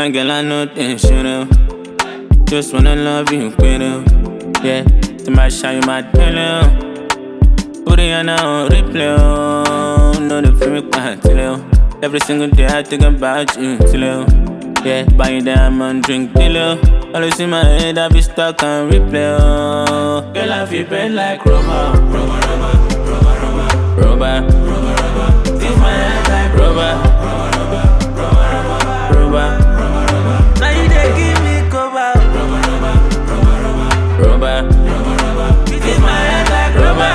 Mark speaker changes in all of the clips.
Speaker 1: My girl, I know things, you know. Just wanna love you, quiero. Yeah, to my shine, my pillow. Put it on replay, oh. No, the feel me quite till. Every single day I think about you, till. Yeah, buy a diamond, drink till. Always in my head, I be stuck on replay, oh. Girl, I feel bad like rubber. Leave my head like rubber. Now you dey give me cover. Leave my head like rubber.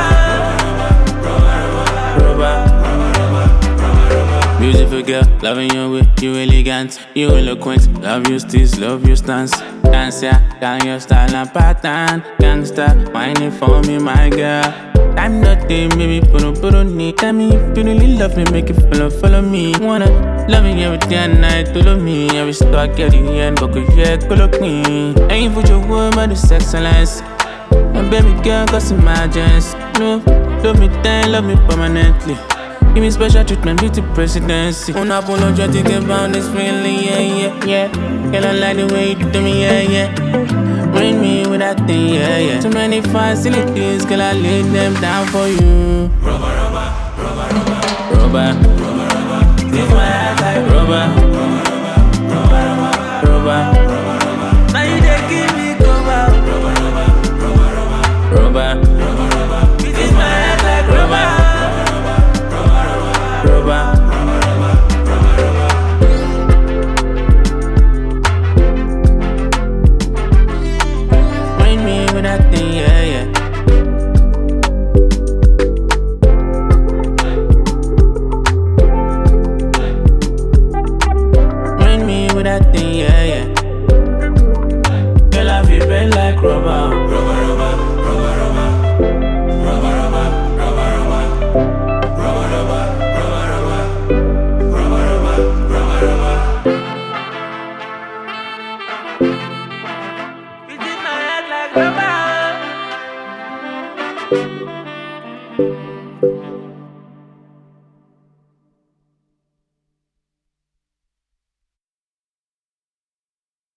Speaker 1: Beautiful girl, loving your way, you elegant, you eloquent. Love your steez, love your stance. Dance ya, down your style and pattern. Gangsta, whining for me, my girl. I'm not there, baby, put on me. Tell me if you really love me, make it follow me. Wanna love me every day and night, follow me. Every start getting here, but could yeah, look me. Ain't for your word, but it's excellence. And baby girl, cause emergency. No, love me then, love me permanently. Give me special treatment, beauty presidency. Unapologetic about this feeling, yeah. Girl, I like the way you do me, yeah. Bring me with that thing, yeah. Too many facilities, girl, I lay them down for you. Rubber. Leave my head like rubber. Now you dey give me cover. Leave my head like rubber. Bring me with that thing, yeah. Bring me with that thing, yeah. Girl, I feel bad like rubber. You did my head like rubber.